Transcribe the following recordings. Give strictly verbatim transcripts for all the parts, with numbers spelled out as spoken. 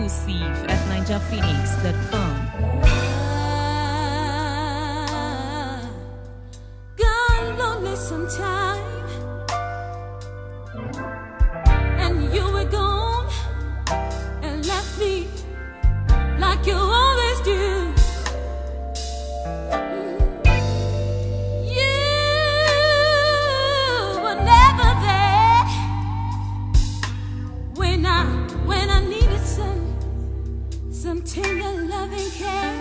exclusive at ninja phoenix dot com. Got lonely sometime, and you were gone and left me like you always do. You were never there when I when I needed some some tender loving care.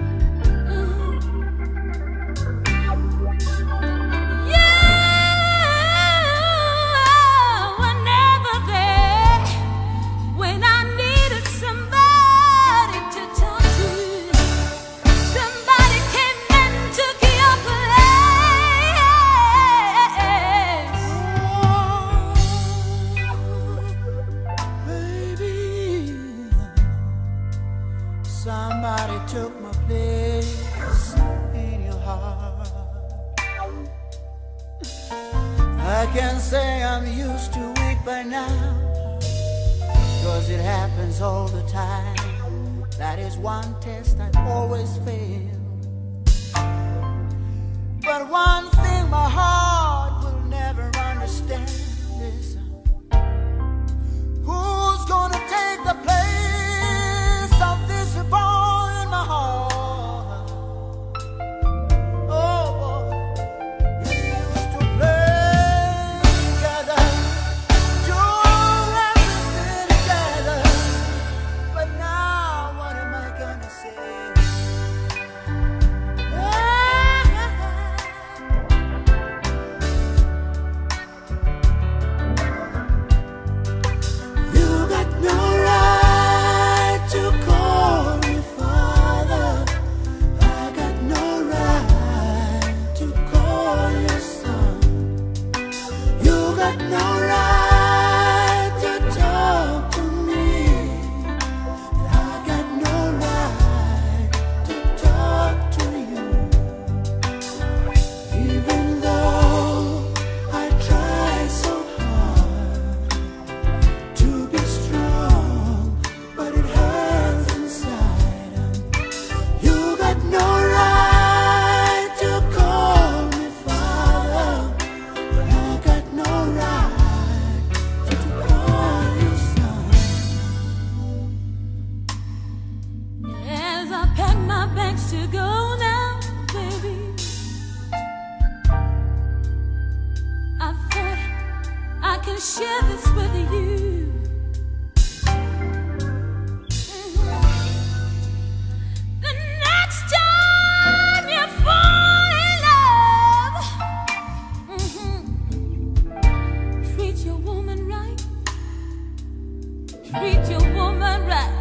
Somebody took my place in your heart. I can say I'm used to it by now, 'cause it happens all the time. That is one test I always fail. But one thing my heart will never understand is who's gonna take the place of this boy in my heart. Oh boy, we used to play together, do everything together, but now what am I gonna say? You got no right to call me father. I got no right to call you son. You got no right to talk to me. I got no right to talk to you. Even though I try so hard to be strong, but it hurts inside. You got no right to call me father. I got no right to call you son. As I pack my bags to go now, baby, I thought I can share this with you. The next time you fall in love, mhm, treat your woman right. Treat your woman right.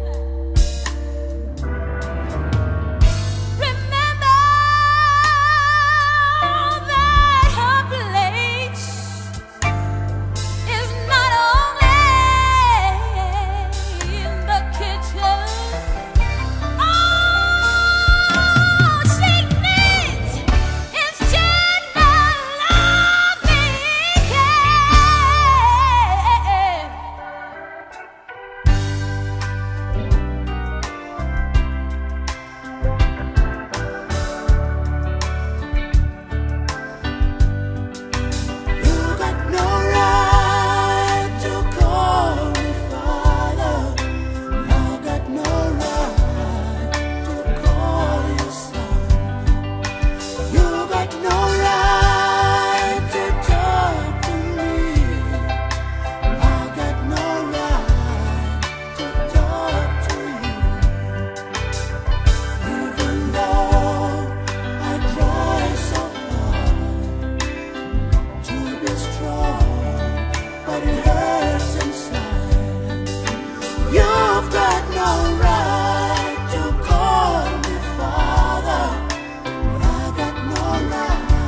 Remember that her place is not only in the kitchen. All she needs is tender loving care. You got no right to call me father. I got no right to call you son. You got no right to talk to me. I got no right to talk to you. Even though I try so hard to be strong, but it hurts inside. You've got no right to call me father. I got no right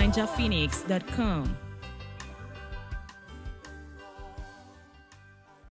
ninja phoenix dot com.